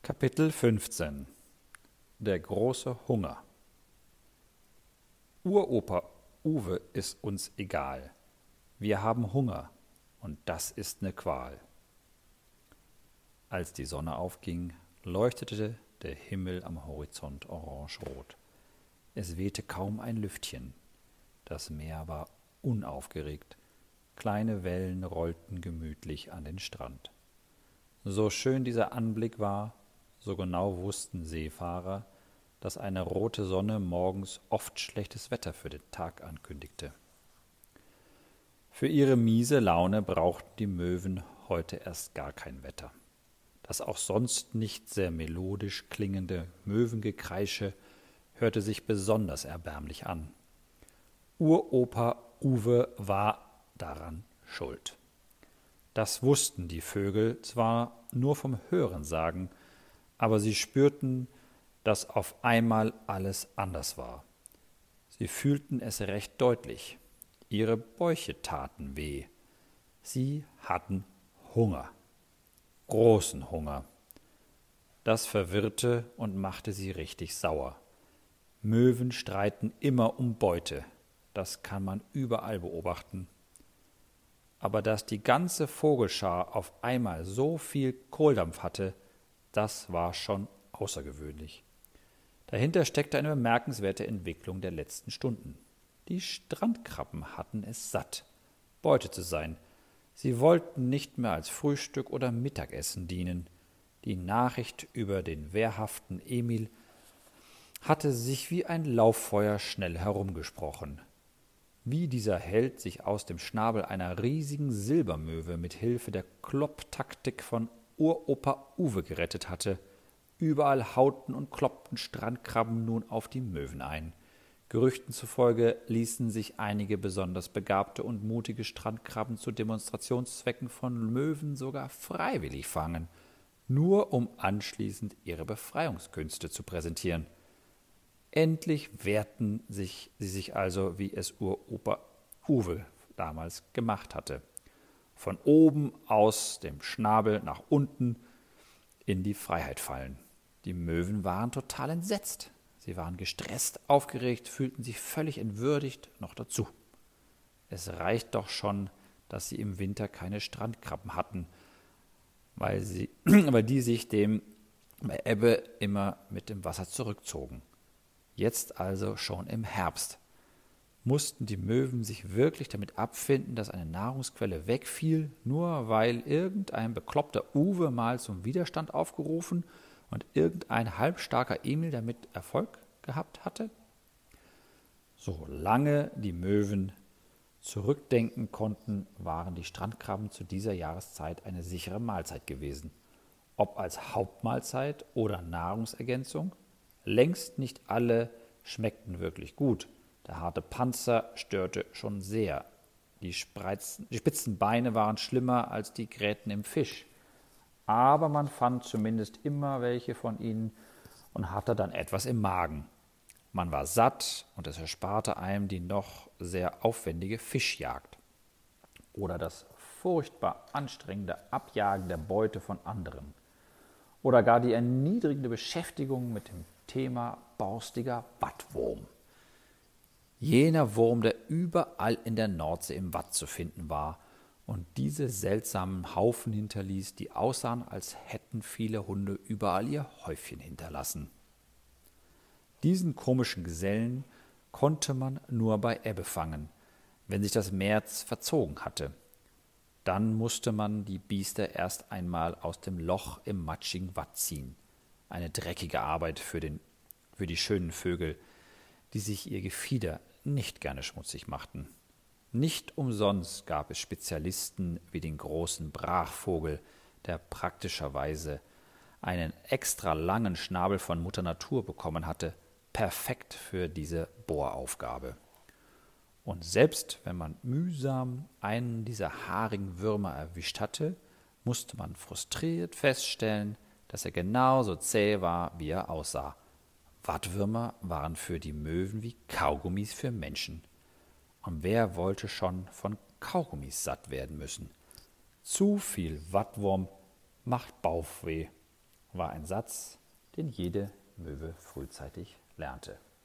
Kapitel 15 Der große Hunger. Uropa Uwe ist uns egal. Wir haben Hunger, und das ist ne Qual. Als die Sonne aufging, leuchtete der Himmel am Horizont orangerot. Es wehte kaum ein Lüftchen. Das Meer war unaufgeregt. Kleine Wellen rollten gemütlich an den Strand. So schön dieser Anblick war, so genau wussten Seefahrer, dass eine rote Sonne morgens oft schlechtes Wetter für den Tag ankündigte. Für ihre miese Laune brauchten die Möwen heute erst gar kein Wetter. Das auch sonst nicht sehr melodisch klingende Möwengekreische hörte sich besonders erbärmlich an. Uropa Uwe war daran schuld. Das wussten die Vögel zwar nur vom Hörensagen, aber sie spürten, dass auf einmal alles anders war. Sie fühlten es recht deutlich. Ihre Bäuche taten weh. Sie hatten Hunger. Großen Hunger. Das verwirrte und machte sie richtig sauer. Möwen streiten immer um Beute. Das kann man überall beobachten. Aber dass die ganze Vogelschar auf einmal so viel Kohldampf hatte, das war schon außergewöhnlich. Dahinter steckte eine bemerkenswerte Entwicklung der letzten Stunden. Die Strandkrabben hatten es satt, Beute zu sein. Sie wollten nicht mehr als Frühstück oder Mittagessen dienen. Die Nachricht über den wehrhaften Emil hatte sich wie ein Lauffeuer schnell herumgesprochen. Wie dieser Held sich aus dem Schnabel einer riesigen Silbermöwe mit Hilfe der Klopptaktik von Uropa Uwe gerettet hatte. Überall hauten und kloppten Strandkrabben nun auf die Möwen ein. Gerüchten zufolge ließen sich einige besonders begabte und mutige Strandkrabben zu Demonstrationszwecken von Möwen sogar freiwillig fangen, nur um anschließend ihre Befreiungskünste zu präsentieren. Endlich wehrten sie sich also, wie es Uropa Uwe damals gemacht hatte. Von oben aus dem Schnabel nach unten in die Freiheit fallen. Die Möwen waren total entsetzt. Sie waren gestresst, aufgeregt, fühlten sich völlig entwürdigt noch dazu. Es reicht doch schon, dass sie im Winter keine Strandkrabben hatten, weil die sich bei Ebbe immer mit dem Wasser zurückzogen. Jetzt also schon im Herbst mussten die Möwen sich wirklich damit abfinden, dass eine Nahrungsquelle wegfiel, nur weil irgendein bekloppter Uwe mal zum Widerstand aufgerufen und irgendein halbstarker Emil damit Erfolg gehabt hatte? Solange die Möwen zurückdenken konnten, waren die Strandkrabben zu dieser Jahreszeit eine sichere Mahlzeit gewesen. Ob als Hauptmahlzeit oder Nahrungsergänzung, längst nicht alle schmeckten wirklich gut. Der harte Panzer störte schon sehr. Die spitzen Beine waren schlimmer als die Gräten im Fisch. Aber man fand zumindest immer welche von ihnen und hatte dann etwas im Magen. Man war satt und es ersparte einem die noch sehr aufwendige Fischjagd oder das furchtbar anstrengende Abjagen der Beute von anderen oder gar die erniedrigende Beschäftigung mit dem Thema borstiger Wattwurm. Jener Wurm, der überall in der Nordsee im Watt zu finden war und diese seltsamen Haufen hinterließ, die aussahen, als hätten viele Hunde überall ihr Häufchen hinterlassen. Diesen komischen Gesellen konnte man nur bei Ebbe fangen, wenn sich das Meer verzogen hatte. Dann musste man die Biester erst einmal aus dem Loch im matschigen Watt ziehen. Eine dreckige Arbeit für die schönen Vögel, die sich ihr Gefieder nicht gerne schmutzig machten. Nicht umsonst gab es Spezialisten wie den großen Brachvogel, der praktischerweise einen extra langen Schnabel von Mutter Natur bekommen hatte, perfekt für diese Bohraufgabe. Und selbst wenn man mühsam einen dieser haarigen Würmer erwischt hatte, musste man frustriert feststellen, dass er genauso zäh war, wie er aussah. Wattwürmer waren für die Möwen wie Kaugummis für Menschen. Und wer wollte schon von Kaugummis satt werden müssen? Zu viel Wattwurm macht Bauchweh. war ein Satz, den jede Möwe frühzeitig lernte.